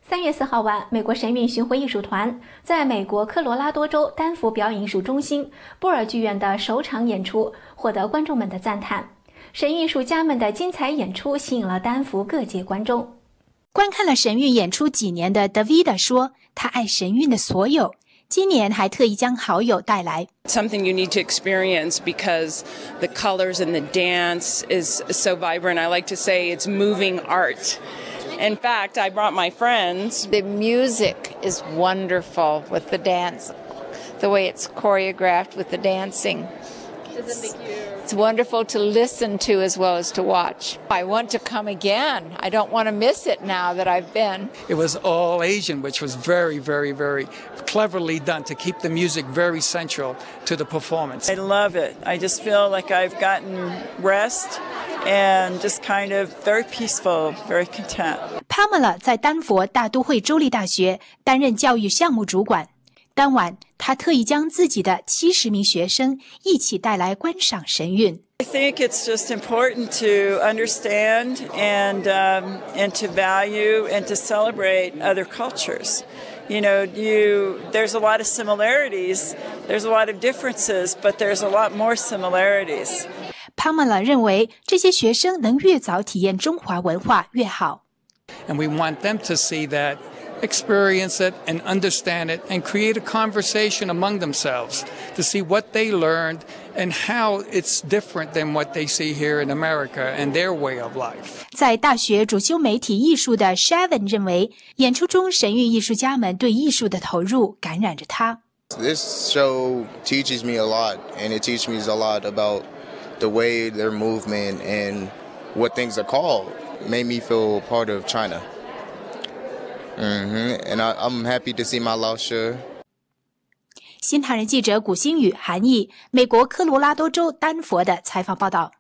3月4号晚，美国神韵巡回艺术团在美国科罗拉多州丹佛表演艺术中心波尔剧院的首场演出获得观众们的赞叹。神韵艺术家们的精彩演出吸引了丹佛各界观众。 观看了神韵演出几年的 Davida 说，他爱神韵的所有，今年还特意将好友带来。 Something you need to experience because the colors and the dance is so vibrant. I like to say it's moving art. In fact, I brought my friends. The music is wonderful with the dance, the way it's choreographed with the dancing. It's wonderful to listen to as well as to watch. I want to come again. I don't want to miss it now that I've been. It was all Asian, which was very, very, very cleverly done to keep the music very central to the performance. I love it. I just feel like I've gotten rest and just kind of very peaceful, very content. Pamela 在丹佛大都会州立大学担任教育项目主管。当晚，他特意将自己的70名学生一起带来观赏神韵。 I think it's just important to understand and to value and to celebrate other cultures. You know, there's a lot of similarities, there's a lot of differences, but there's a lot more similarities. Pamela 认为，这些学生能越早体验中华文化越好。 And we want them to see that, experience it, and understand it, and create a conversation among themselves to see what they learned and how it's different than what they see here in America and their way of life. 在大学主修媒体艺术的 Shavin 认为，演出中神韵艺术家们对艺术的投入感染着他。 This show teaches me a lot, and it teaches me a lot about the way their movement and what things are called. Made me feel part of China. And I'm happy to see my Lao Shi. 新唐人记者古新宇、韩毅，美国科罗拉多州丹佛的采访报道。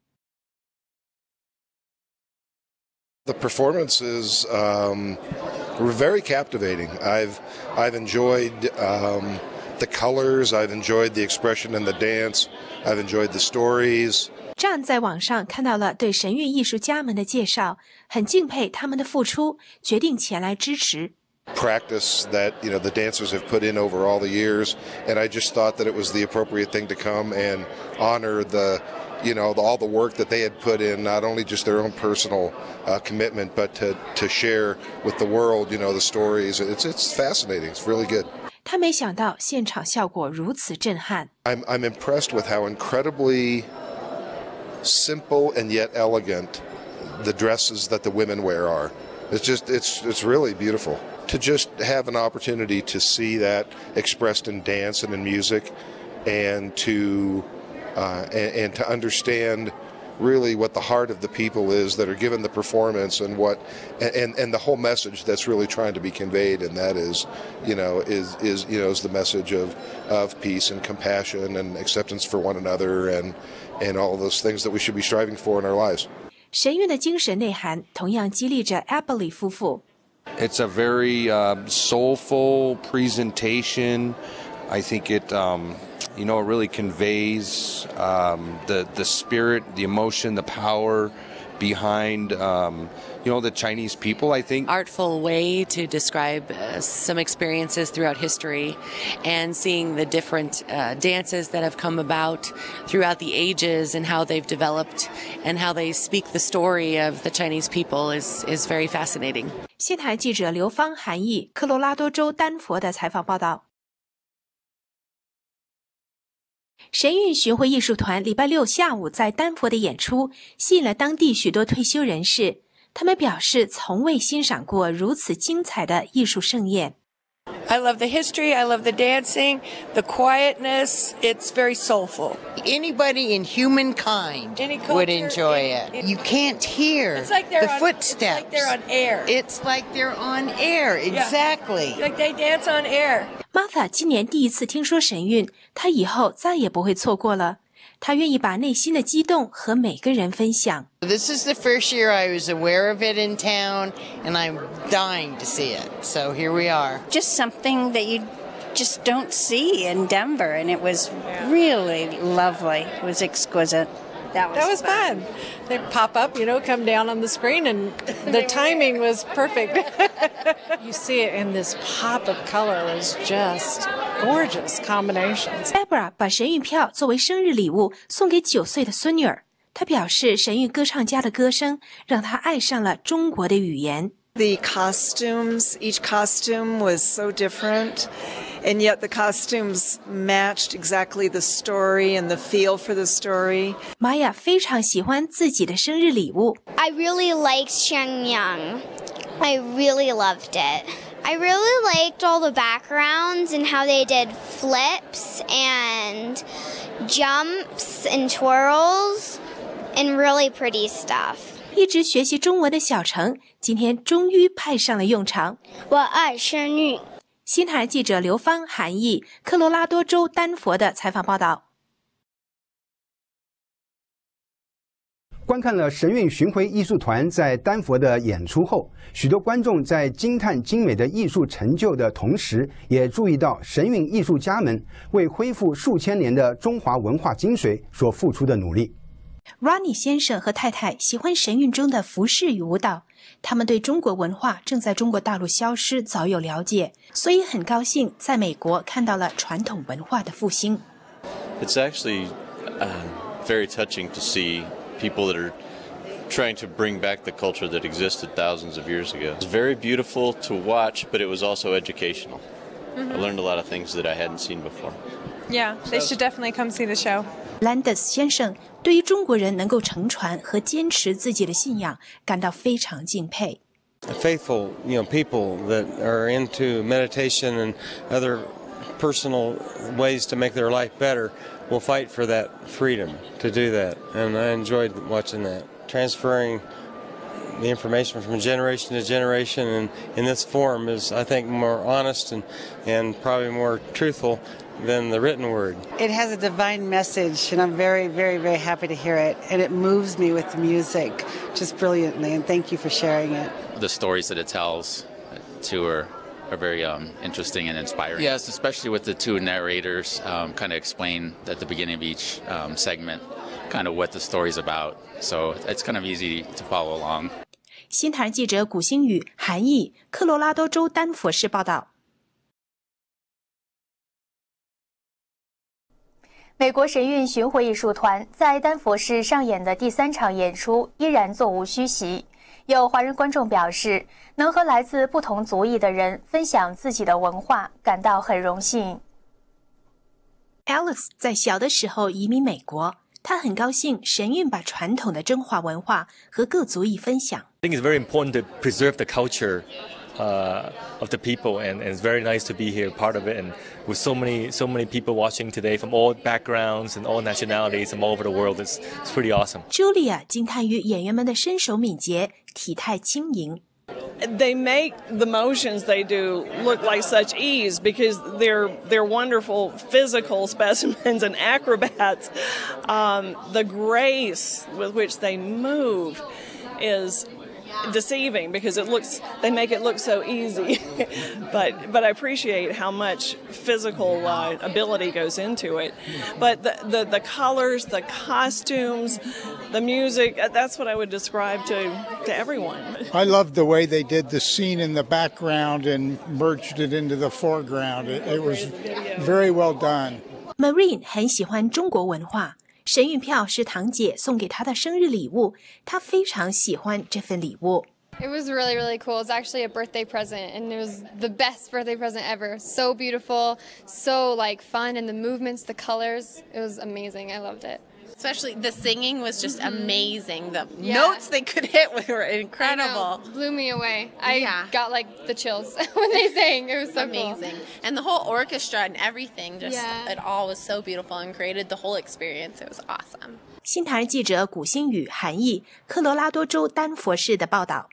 The performances were very captivating. I've enjoyed the colors. I've enjoyed the expression in the dance. I've enjoyed the stories. John 在网上看到了对神韵艺术家们的介绍，很敬佩他们的付出，决定前来支持。 Practice that the dancers have put in over all the years, and I just thought that it was the appropriate thing to come and honor all the work that they had put in, not only just their own personal commitment, but to share with the world, the stories. It's fascinating. It's really good. 他没想到现场效果如此震撼。 I'm impressed with how incredibly simple and yet elegant the dresses that the women wear are. It's really beautiful. To just have an opportunity to see that expressed in dance and in music, and to understand really what the heart of the people is that are given the performance, and the whole message that's really trying to be conveyed, and that is the message of peace and compassion and acceptance for one another, and all those things that we should be striving for in our lives. 神韵的精神内涵同样激励着 Aberly 夫妇。 It's a very soulful presentation. I think it really conveys the spirit, the emotion, the power behind the Chinese people, I think. Artful way to describe some experiences throughout history, and seeing the different dances that have come about throughout the ages and how they've developed and how they speak the story of the Chinese people is very fascinating. 新台记者刘芳、韩毅，科罗拉多州丹佛的采访报道。神韵巡回艺术团礼拜六下午在丹佛的演出吸引了当地许多退休人士，他们表示从未欣赏过如此精彩的艺术盛宴。 I love the history, I love the dancing, the quietness, it's very soulful. Anybody in humankind would enjoy it. You can't hear the footsteps. It's like they're on air. It's like they're on air, exactly. Like they dance on air. Martha 今年第一次听说神韵，她以后再也不会错过了。她愿意把内心的激动和每个人分享。 This is the first year I was aware of it in town, and I'm dying to see it. So here we are. Just something that you just don't see in Denver, and it was really lovely. It was exquisite. That was fun. They pop up, come down on the screen, and The timing was perfect. You see it in this pop of color is just gorgeous combinations. Deborah 把神韵票作为生日礼物送给9岁的孙女儿。她表示，神韵歌唱家的歌声让她爱上了中国的语言。 The costumes, each costume was so different, and yet the costumes matched exactly the story and the feel for the story. Maya 非常喜欢自己的生日礼物。 I really liked Shenyang. I really loved it. I really liked all the backgrounds and how they did flips and jumps and twirls and really pretty stuff. 一直学习中文的小程，今天终于派上了用场。 我爱声韵。 新台记者刘芳、韩毅，科罗拉多州丹佛的采访报道。 观看了神韵巡回艺术团在丹佛的演出后，许多观众在惊叹精美的艺术成就的同时，也注意到神韵艺术家们为恢复数千年的中华文化精髓所付出的努力。 Ronnie 先生和太太喜欢神韵中的服饰与舞蹈，他们对中国文化正在中国大陆消失早有了解，所以很高兴在美国看到了传统文化的复兴。 It's actually very touching to see people that are trying to bring back the culture that existed thousands of years ago. It's very beautiful to watch, but it was also educational. I learned a lot of things that I hadn't seen before. Yeah, they should definitely come see the show. Landis 先生对于中国人能够承传和坚持自己的信仰感到非常敬佩。 Faithful, people that are into meditation and other personal ways to make their life better will fight for that freedom to do that. And I enjoyed watching that. Transferring the information from generation to generation and in this form is, I think, more honest and probably more truthful than the written word. It has a divine message, and I'm very, very, very happy to hear it. And it moves me with the music just brilliantly, and thank you for sharing it. The stories that it tells, too, are very interesting and inspiring. Yes, especially with the two narrators kind of explain at the beginning of each segment kind of what the story's about. So it's kind of easy to follow along. 新台记者古星宇、韩毅，科罗拉多州丹佛市报道。 美国神韵巡回艺术团在丹佛市上演的第3场演出依然座无虚席。有华人观众表示，能和来自不同族裔的人分享自己的文化，感到很荣幸。 Alex 在小的时候移民美国，他很高兴神韵把传统的中华文化和各族裔分享。 I think it's very important to preserve the culture of the people, and it's very nice to be here, part of it, and with so many people watching today from all backgrounds and all nationalities from all over the world. It's pretty awesome. Julia 惊叹于演员们的身手敏捷，体态轻盈。 They make the motions they do look like such ease because they're wonderful physical specimens and acrobats. The grace with which they move is deceiving because they make it look so easy. but I appreciate how much physical ability goes into it. But the colors, the costumes, the music, that's what I would describe to everyone. I loved the way they did the scene in the background and merged it into the foreground. It was very well done. Marine 很喜欢中国文化。神韵票是堂姐送给她的生日礼物，她非常喜欢这份礼物。 It was really, really cool. It's actually a birthday present, and it was the best birthday present ever. So beautiful, so fun, and the movements, the colors, it was amazing. I loved it. Especially the singing was just amazing. The notes they could hit were incredible. Blew me away. I got the chills when they sang. It was so amazing. Cool. And the whole orchestra and everything, it all was so beautiful and created the whole experience. It was awesome. 新台记者古星宇、韩毅，科罗拉多州丹佛市的报道。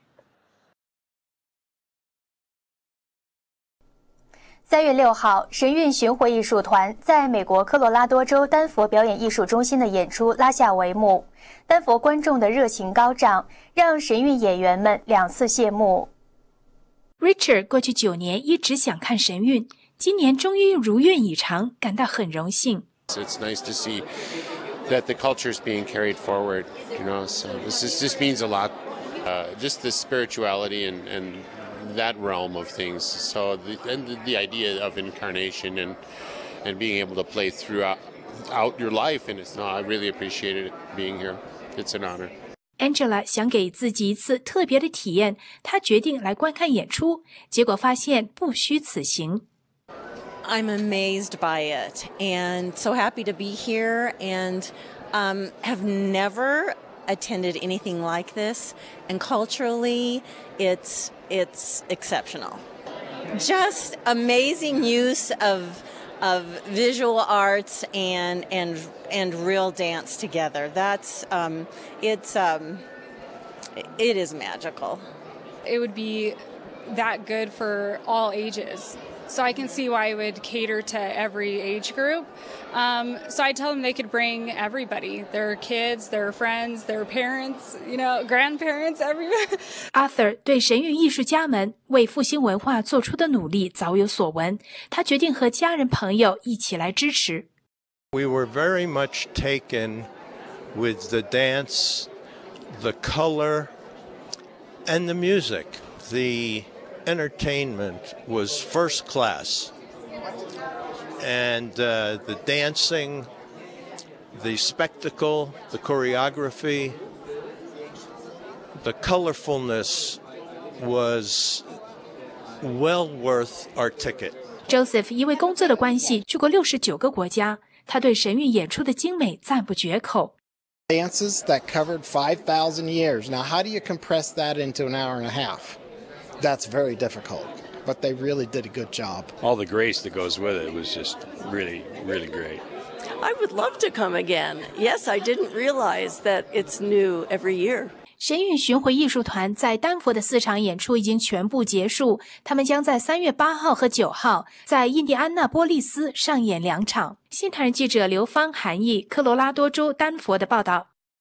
3月6号，神韵巡回艺术团在美国科罗拉多州丹佛表演艺术中心的演出拉下帷幕。丹佛观众的热情高涨，让神韵演员们2次谢幕。 Richard 过去9年一直想看神韵，今年终于如愿以偿，感到很荣幸。 It's nice to see that the culture is being carried forward, so this means a lot just the spirituality and that realm of things. So the idea of incarnation and being able to play throughout your life, and I really appreciated it being here. It's an honor. Angela 想给自己一次特别的体验，她决定来观看演出，结果发现不虚此行。 I'm amazed by it and so happy to be here and have never attended anything like this, and culturally it's exceptional. Just amazing use of visual arts and real dance together. That's it is magical. It would be that good for all ages. So I can see why it would cater to every age group. So I tell them they could bring everybody, their kids, their friends, their parents, grandparents, everyone. Arthur 对神韵艺术家们为复兴文化做出的努力早有所闻，他决定和家人朋友一起来支持。 We were very much taken with the dance, the color, and the music. The entertainment was first class, and the dancing, the spectacle, the choreography, the colorfulness was well worth our ticket. Joseph 因为工作的关系去过69个国家，他对神韵演出的精美赞不绝口。 Dances that covered 5,000 years. Now, how do you compress that into an hour and a half? That's very difficult, but they really did a good job. All the grace that goes with it was just really, really great. I would love to come again. Yes, I didn't realize that it's new every year. 神韵巡回艺术团在丹佛的4场演出已经全部结束，他们将在3月8号和9号在印第安纳波利斯上演2场。新唐人记者刘芳、韩毅，科罗拉多州丹佛的报道。